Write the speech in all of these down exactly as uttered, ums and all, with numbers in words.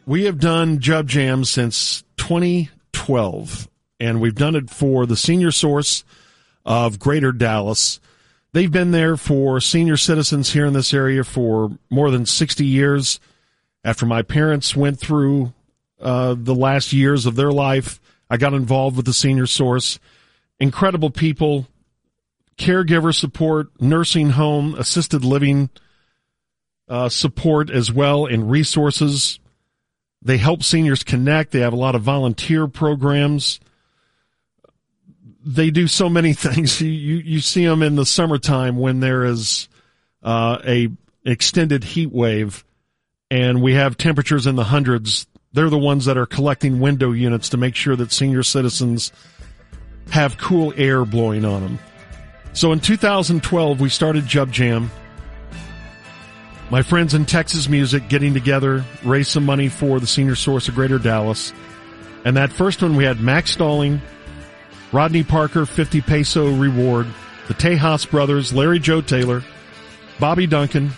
we have done Jub Jam since twenty twelve, and we've done it for the Senior Source of Greater Dallas. They've been there for senior citizens here in this area for more than sixty years. After my parents went through uh, the last years of their life, I got involved with the Senior Source. Incredible people, caregiver support, nursing home, assisted living uh, support as well, and resources. They help seniors connect. They have a lot of volunteer programs. They do so many things. You you, you see them in the summertime when there is uh, a extended heat wave, and we have temperatures in the hundreds. They're the ones that are collecting window units to make sure that senior citizens have cool air blowing on them. So in two thousand twelve, we started Jub Jam. My friends in Texas Music getting together, raise some money for the Senior Source of Greater Dallas. And that first one, we had Max Stalling, Rodney Parker, fifty peso reward, the Tejas brothers, Larry Joe Taylor, Bobby Duncan,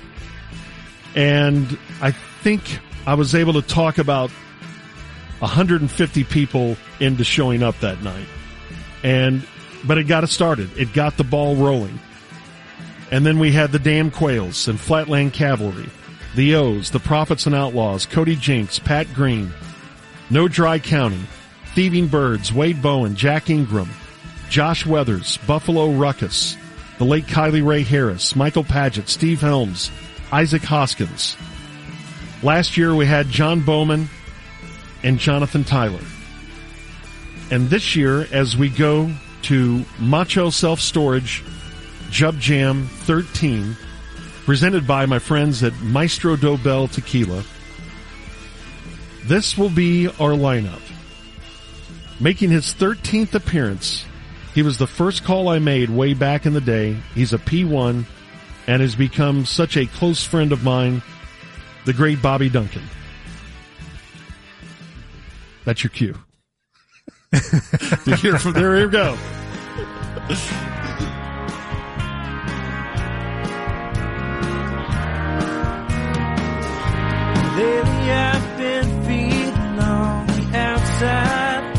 and I think I was able to talk about one hundred fifty people into showing up that night. And, but it got it started. It got the ball rolling. And then we had the Damn Quails and Flatland Cavalry, the O's, the Prophets and Outlaws, Cody Jinks, Pat Green, No Dry County, Thieving Birds, Wade Bowen, Jack Ingram, Josh Weathers, Buffalo Ruckus, the late Kylie Ray Harris, Michael Paget, Steve Helms, Isaac Hoskins. Last year we had John Bowman and Jonathan Tyler. And this year, as we go to Macho Self-Storage Jub Jam thirteen, presented by my friends at Maestro Dobel Tequila, this will be our lineup. Making his thirteenth appearance, he was the first call I made way back in the day. He's a P one and has become such a close friend of mine, the great Bobby Duncan. That's your cue. Here, from there, here we go. Lately I've been feeling on the outside.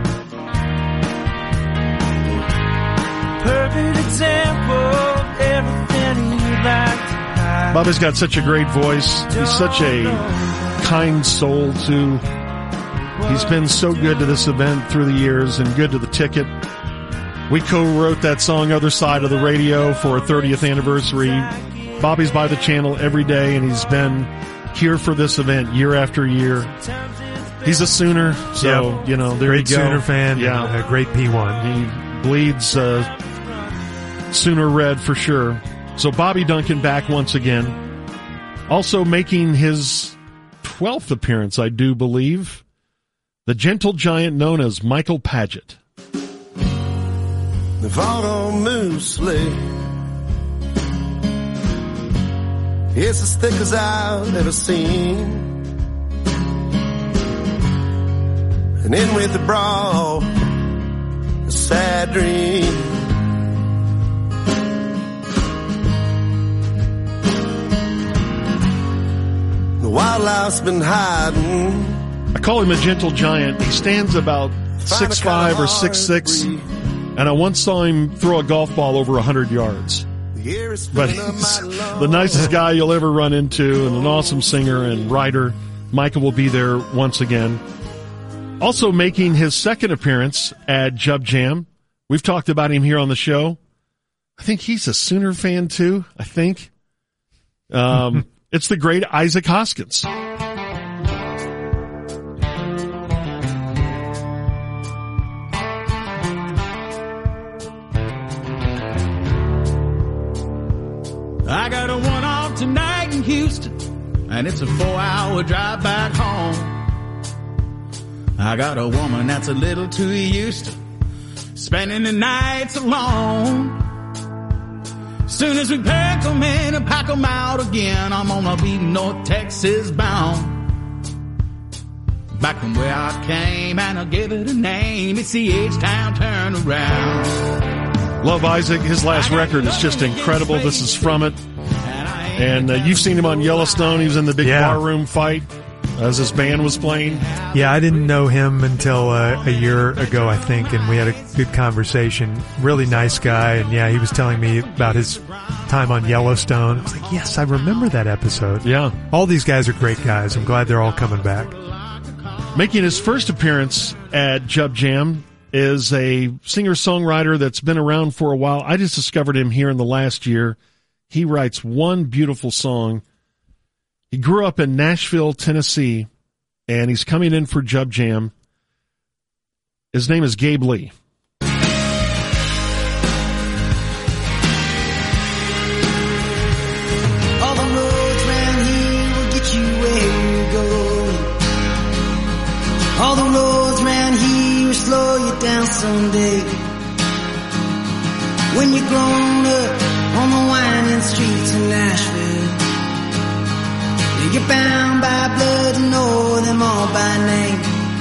Perfect example of everything you'd like to hide. Bobby's got such a great voice. He's such a kind soul, too. He's been so good to this event through the years and good to the ticket. We co-wrote that song, Other Side of the Radio, for our thirtieth anniversary. Bobby's by the channel every day, and he's been here for this event year after year. He's a Sooner, so, yep. you know, there great you go. Sooner fan, yeah. A great P one. He bleeds uh, Sooner red for sure. So Bobby Duncan back once again. Also making his twelfth appearance, I do believe. The gentle giant known as Michael Paget. The auto moves slick. It's as thick as I've ever seen. And in with the brawl, a sad dream. The wildlife's been hiding. I call him a gentle giant. He stands about six five or six six, and I once saw him throw a golf ball over one hundred yards. But he's the nicest guy you'll ever run into, and an awesome singer and writer. Michael will be there once again. Also making his second appearance at Jub Jam. We've talked about him here on the show. I think he's a Sooner fan too, I think. Um, it's the great Isaac Hoskins. I got a one-off tonight in Houston, and it's a four-hour drive back home. I got a woman that's a little too used to spending the nights alone. Soon as we pack 'em in and pack 'em out again, I'm gonna be North Texas bound. Back from where I came, and I'll give it a name. It's the H-Town Turnaround. Love Isaac. His last record is just incredible. This is from it. And uh, you've seen him on Yellowstone. He was in the big yeah. barroom fight. as his band was playing. Yeah, I didn't know him until uh, a year ago, I think, and we had a good conversation. Really nice guy, and yeah, he was telling me about his time on Yellowstone. I was like, yes, I remember that episode. Yeah. All these guys are great guys. I'm glad they're all coming back. Making his first appearance at Jub Jam is a singer-songwriter that's been around for a while. I just discovered him here in the last year. He writes one beautiful song. He grew up in Nashville, Tennessee, and he's coming in for Jub Jam. His name is Gabe Lee. All the roads round here will get you where you're going. All the roads round here will slow you down someday. When you're grown up on the winding streets of Nashville, you're bound by blood to know them all by name.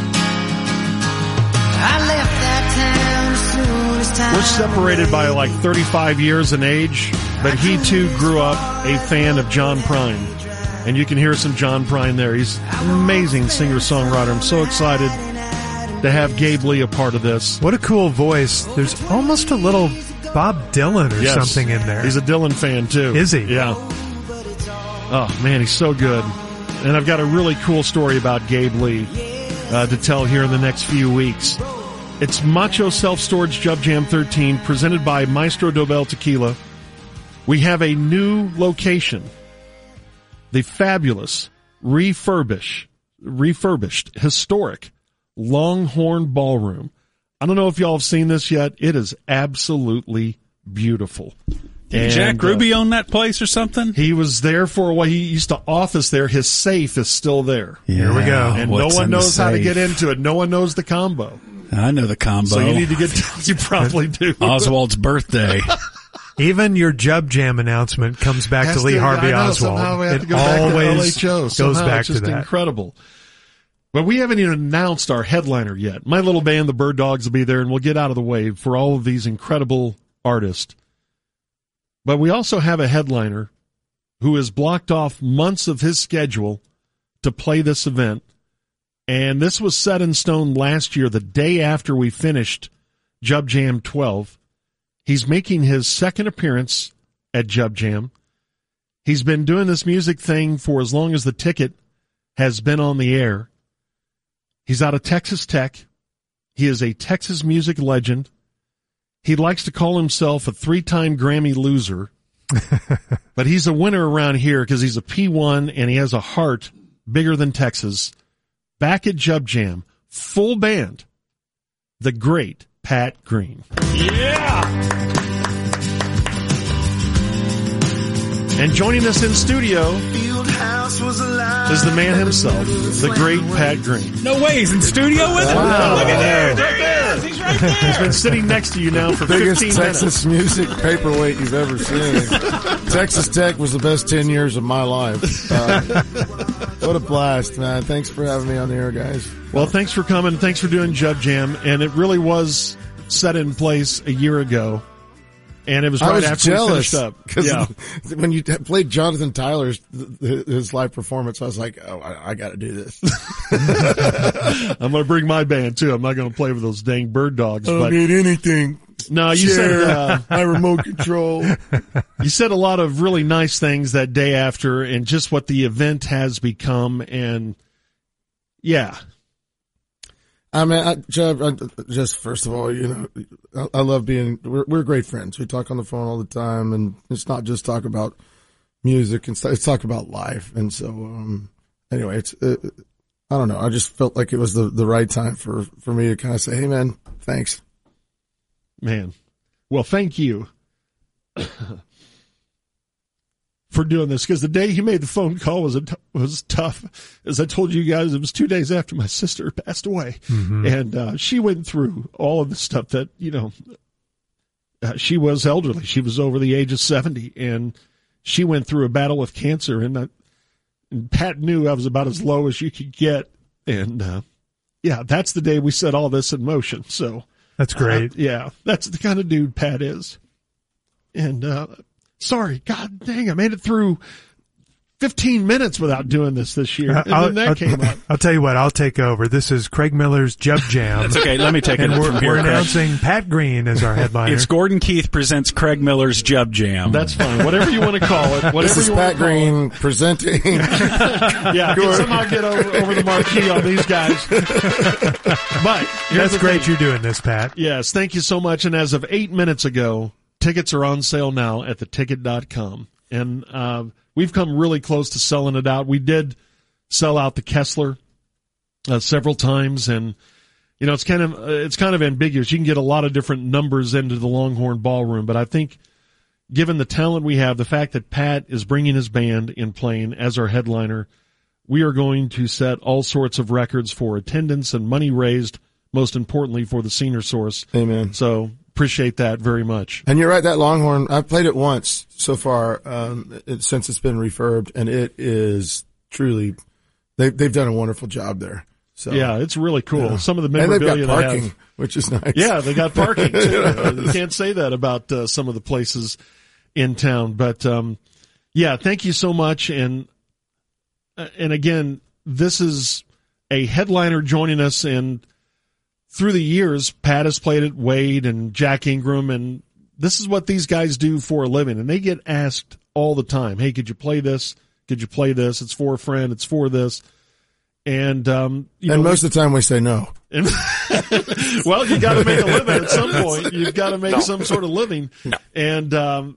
I left that town as soon as time. We're separated by like thirty-five years in age, but he too grew up a fan of John Prine. And you can hear some John Prine there. He's an amazing singer-songwriter. I'm so excited to have Gabe Lee a part of this. What a cool voice. There's almost a little Bob Dylan or yes, something in there. He's a Dylan fan too. Is he? Yeah. Oh, man, he's so good. And I've got a really cool story about Gabe Lee uh, to tell here in the next few weeks. It's Macho Self-Storage Jub Jam thirteen, presented by Maestro Dobel Tequila. We have a new location, the fabulous, refurbish, refurbished, historic Longhorn Ballroom. I don't know if y'all have seen this yet. It is absolutely beautiful. Did And, Jack Ruby uh, own that place or something? He was there for a while. He used to office there. His safe is still there. Yeah. Here we go. And What's no one in the knows how to safe? get into it. No one knows the combo. I know the combo. So you need to get to, you probably do. Oswald's birthday. Even your Jub Jam announcement comes back Has to Lee to- Harvey I know, Oswald. somehow we have it to go back to always L H O. goes Somehow back it's to just that. incredible. But we haven't even announced our headliner yet. My little band, the Bird Dogs, will be there, and we'll get out of the way for all of these incredible artists. But we also have a headliner who has blocked off months of his schedule to play this event. And this was set in stone last year, the day after we finished Jub Jam twelve. He's making his second appearance at Jub Jam. He's been doing this music thing for as long as the ticket has been on the air. He's out of Texas Tech. He is a Texas music legend. He likes to call himself a three-time Grammy loser, but he's a winner around here because he's a P one and he has a heart bigger than Texas. Back at Jub Jam, full band, the great Pat Green. Yeah! And joining us in studio is the man himself, the great Pat Green. No way, he's in studio with him? Wow. Look at there, he's right there. He's right there. He's been sitting next to you now for Biggest fifteen Texas minutes. music paperweight you've ever seen. Texas Tech was the best ten years of my life. Uh, what a blast, man. Thanks for having me on the air, guys. Well, thanks for coming. Thanks for doing Jub Jam. And it really was set in place a year ago. And it was right I was after jealous we finished up. because Yeah. when you played Jonathan Tyler's his live performance, I was like, "Oh, I, I got to do this." I'm going to bring my band too. I'm not going to play with those dang Bird Dogs. I don't But need anything. no, you said uh, my remote control. you said a lot of really nice things that day after, and just what the event has become. And yeah, I mean, I, Jeb, I, just first of all, you know, I, I love being, we're, we're great friends. We talk on the phone all the time, and it's not just talk about music and stuff, it's talk about life. And so, um, anyway, it's, uh, I don't know. I just felt like it was the, the right time for, for me to kind of say, hey man, thanks. man. Well, thank you for doing this, because the day he made the phone call was a t- was tough. As I told you guys, it was two days after my sister passed away, Mm-hmm. and uh, she went through all of the stuff that, you know, uh, she was elderly. She was over the age of seventy, and she went through a battle with cancer, and, I, and Pat knew I was about as low as you could get, and uh, yeah, that's the day we set all this in motion. So That's great. uh, yeah, that's the kind of dude Pat is. And uh, sorry, God dang, I made it through fifteen minutes without doing this this year. And I'll, then that I'll, came up. I'll tell you what, I'll take over. This is Craig Miller's Jub Jam. It's okay. Let me take it and we're, from here. we're Craig. announcing Pat Green as our headliner. It's Gordon Keith presents Craig Miller's Jub Jam. That's fine. Whatever you want to call it. Whatever This is you Pat want to call Green presenting. it. Yeah, can somehow get over, over the marquee on these guys. But here's That's the great thing. you're doing this, Pat. Yes, thank you so much. And as of eight minutes ago, tickets are on sale now at the ticket dot com. And uh, we've come really close to selling it out. We did sell out the Kessler uh, several times, and you know it's kind of uh, it's kind of ambiguous. You can get a lot of different numbers into the Longhorn Ballroom, but I think given the talent we have, the fact that Pat is bringing his band in playing as our headliner, we are going to set all sorts of records for attendance and money raised, most importantly for the Senior Source. Amen. So appreciate that very much. And you're right, that Longhorn, I've played it once so far, um, it, since it's been refurbed, and it is truly, they, they've done a wonderful job there. So Yeah, it's really cool. Yeah. Some of the And they've memorabilia got they parking, have. which is nice. Yeah, they got parking too. Uh, you can't say that about uh, some of the places in town. But um, yeah, thank you so much. And uh, and again, this is a headliner joining us. And through the years, Pat has played it, Wade and Jack Ingram, and this is what these guys do for a living. And they get asked all the time, "Hey, could you play this? Could you play this? It's for a friend. It's for this." And um, you And know, most of the time we say no. and, well, you got to make a living at some point. You've got to make some sort of living. No. And um,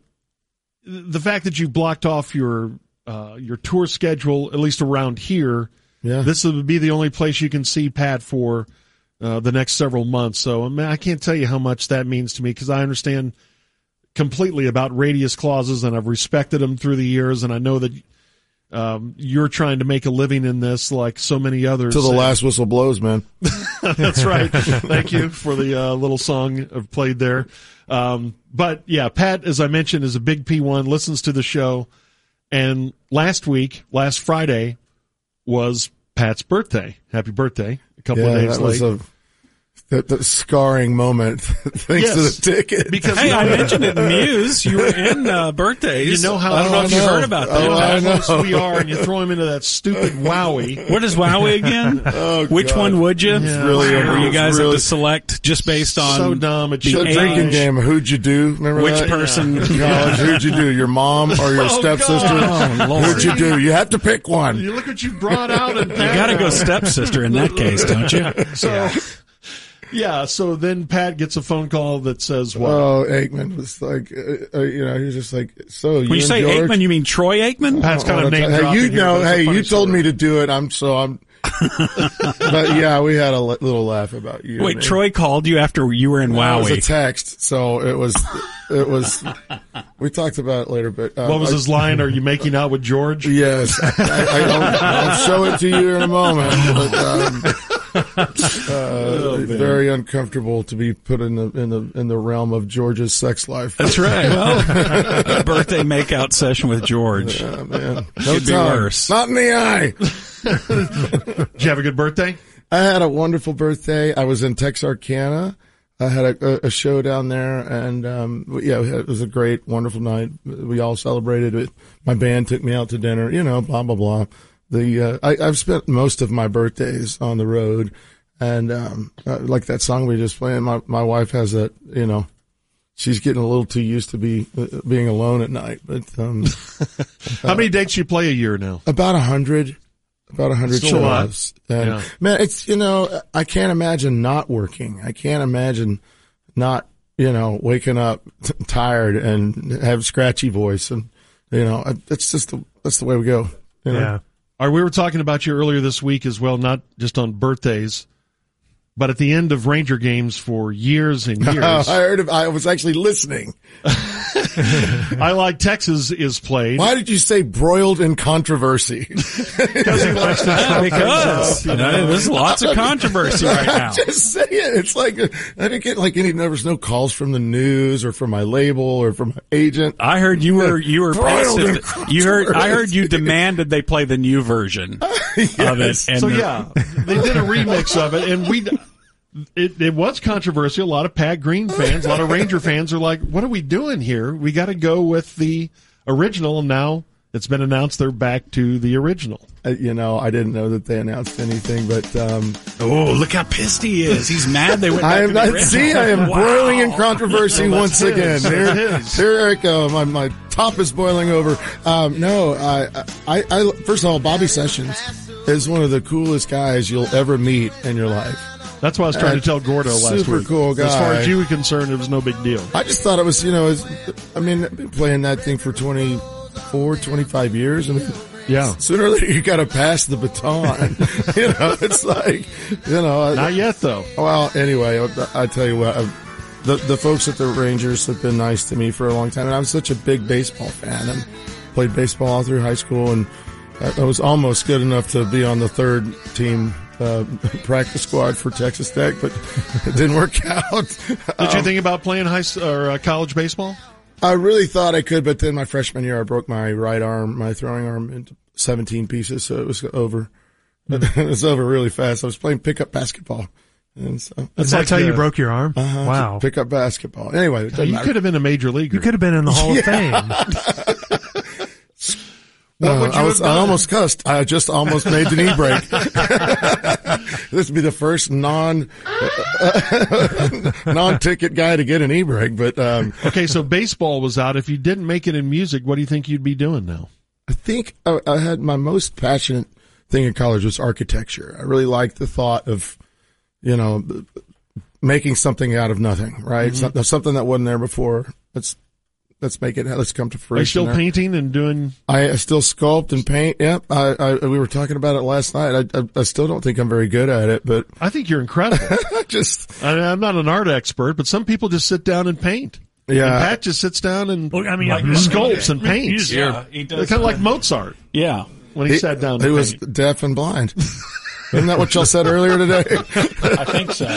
the fact that you blocked off your uh, your tour schedule, at least around here, Yeah. this would be the only place you can see Pat for uh, the next several months. So, I mean, I can't tell you how much that means to me because I understand completely about radius clauses, and I've respected them through the years, and I know that um, you're trying to make a living in this like so many others. Till the And- last whistle blows, man. That's right. Thank you for the uh, little song I've played there. Um, but yeah, Pat, as I mentioned, is a big P one, listens to the show. And last week, last Friday, was Pat's birthday. Happy birthday. A couple Yeah, of days that late. was a that, that scarring moment thanks to Yes. the ticket. Because Hey, I mentioned it in Muse. You were in uh, birthdays. you know how I don't know if I you know. heard about Oh, that. I how know. close we are, and you throw him into that stupid Wowie. What is Wowie again? Oh, Which God. one would you? Yeah. really- Where you it's guys really- have to select just based on So dumb. It the should The age. drinking game, who'd you do? Remember which that? person. In college, who'd you do? Your mom or your Oh, stepsister? God. Oh, Lord. Who'd you do? You have to pick one. You look what you brought out. And You got to go stepsister in that case, don't you? So, yeah, so then Pat gets a phone call that says, what? Oh, Aikman was like, uh, uh, you know, he was just like, so you When you and say George? Aikman, you mean Troy Aikman? Pat's kind Oh, of name hey, dropping you here, know, but it's a hey, funny you told story. me to do it. I'm so I'm. But yeah, we had a li- little laugh about you. Wait, man. Troy called you after you were in It was a Wowie. text, so it was, it was. We talked about it later, but uh, What was I- his line? Are you making out with George? Yes, I, I, I'll, I'll show it to you in a moment. But, um, uh, Oh, very uncomfortable to be put in the in the in the realm of George's sex life. That's right. Well, a birthday makeout session with George. Yeah, man. No Could be time. worse. Not in the eye. Did you have a good birthday? I had a wonderful birthday. I was in Texarkana. I had a, a show down there, and um, yeah, we had, it was a great, wonderful night. We all celebrated it. My band took me out to dinner. You know, blah blah blah. The uh, I, I've spent most of my birthdays on the road, and um, uh, like that song we just played. My my wife has a, you know, she's getting a little too used to be uh, being alone at night. But um, How many dates you play a year now? about a hundred. About a hundred Still a lot. shows. And Yeah. man, it's, you know, I can't imagine not working. I can't imagine not, you know, waking up t- tired and have scratchy voice. And, you know, that's just the, that's the way we go. You know? Yeah. All right, we were talking about you earlier this week as well, not just on birthdays, but at the end of Ranger games for years and years. I heard of, I was actually listening. I Like Texas is played. Why did you say broiled in controversy? Because he likes to Yeah, chop because things up, you know, there's lots of controversy right now. Just say it. It's like, I didn't get like any, there was no calls from the news or from my label or from my agent. I heard you were you were Broiled in pissed. You heard I heard you demanded they play the new version of it. And So the- yeah, they did a remix of it, and we. It, it was controversial. A lot of Pat Green fans, a lot of Ranger fans are like, "What are we doing here? We got to go with the original." And now it's been announced they're back to the original. Uh, you know, I didn't know that they announced anything, but um, Oh, look how pissed he is. He's mad they went back I am to the not. original. See, I am Wow. boiling in controversy Well, once that's again. his. Here, That's his. here I go. My my top is boiling over. Um, no, I, I, I. First of all, Bobby Sessions is one of the coolest guys you'll ever meet in your life. That's what I was trying Uh, to tell Gordo last week. super cool As far guy. as you were concerned, it was no big deal. I just thought it was, you know, it was, I mean, I've been playing that thing for twenty-four, twenty-five years, and Yeah. sooner or later you got to pass the baton. You know, it's like, you know. Not yet, though. Well, anyway, I, I tell you what, I've, the the folks at the Rangers have been nice to me for a long time, and I'm such a big baseball fan, and played baseball all through high school, and I, I was almost good enough to be on the third team uh, practice squad for Texas Tech, but it didn't work out. Did you think about playing high s- or uh, college baseball? I really thought I could, but then my freshman year, I broke my right arm, my throwing arm, into seventeen pieces, so it was over. It was over really fast. I was playing pickup basketball, and so And That's that's like how you the- broke your arm? uh, Wow. pickup basketball. Anyway, it doesn't You matter. could have been a major leaguer. You could have been in the Hall of Fame. What Uh, would you I, was, have done? I almost cussed. I just almost made the knee break. This would be the first non non ticket guy to get an e break. But um, Okay, so baseball was out. If you didn't make it in music, what do you think you'd be doing now? I think I, I had my most passionate thing in college was architecture. I really liked the thought of, you know, making something out of nothing. Right, Mm-hmm. Some- something that wasn't there before. Let's let's make it. Let's come to Are you fruition. still there. painting and doing? I I still sculpt and paint. Yep. I, I we were talking about it last night. I, I I still don't think I'm very good at it, but I think you're incredible. I just I, I'm not an art expert, but some people just sit down and paint. yeah. And Pat just sits down and Well, I mean, like, yeah, sculpts and paints. Yeah, he does. Kind of like Mozart Yeah. when he, sat down to He was paint. deaf and blind. Isn't that what y'all said earlier today? I think so.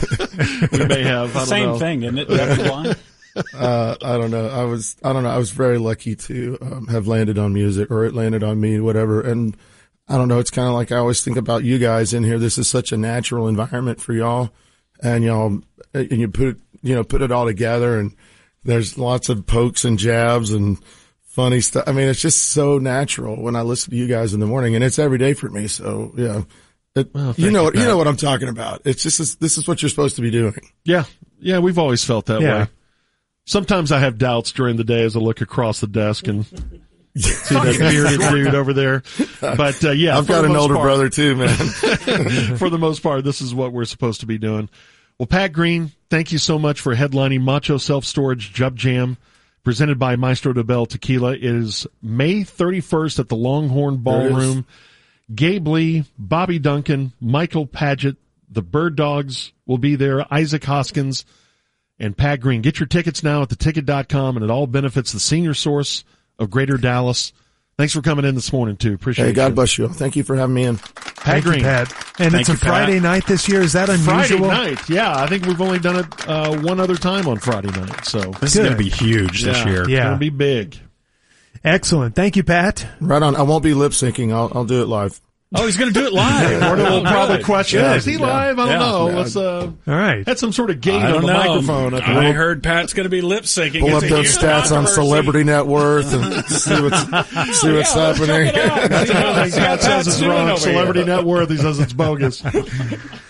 We may have. I don't Same know. thing, isn't it? Deaf and blind? Uh, I don't know. I was, I don't know. I was very lucky to um, have landed on music, or it landed on me, whatever. And I don't know. It's kind of like I always think about you guys in here. This is such a natural environment for y'all, and y'all, and you put it, you know, put it all together, and there's lots of pokes and jabs and funny stuff. I mean, it's just so natural when I listen to you guys in the morning, and it's every day for me. So yeah. It, Well, you thank know you, what you Pat. know what I'm talking about. It's just this, this is what you're supposed to be doing. Yeah, yeah, we've always felt that Yeah. way. Sometimes I have doubts during the day as I look across the desk and see that bearded dude over there. But uh, yeah, I've for got the an most older part- brother too, man. For the most part, this is what we're supposed to be doing. Well, Pat Green, thank you so much for headlining Macho Self Storage Jub Jam, presented by Maestro de Bell Tequila. It is May thirty-first at the Longhorn There it is. Ballroom. Gabe Lee, Bobby Duncan, Michael Paget, the Bird Dogs will be there, Isaac Hoskins, and Pat Green. Get your tickets now at the ticket dot com, and it all benefits the senior source of Greater Dallas. Thanks for coming in this morning, too. Appreciate Hey, it. God bless you. Thank you for having me in. Pat Thank you, Green. Pat. And Thank it's a you, Pat. Friday night this year. Is that Friday unusual? night. Yeah, I think we've only done it uh, one other time on Friday night. So This is Good. going to be huge this yeah, year. Yeah. It'll be big. Excellent. Thank you, Pat. Right on. I won't be lip syncing. I'll, I'll do it live. Oh, he's going to do it live. Or we'll Oh, probably good. question, Yeah, is he yeah. live? I don't Yeah. know. Yeah. Let's uh, All right. had some sort of gate I on don't the know. microphone. At the I heard Pat's going to be lip syncing. Pull It's up a those huge stats on controversy. Celebrity Net Worth and see what's see what's Yeah, let's happening. check it out. See how Pat says it's doing wrong. over Celebrity here. Net Worth. He says it's bogus.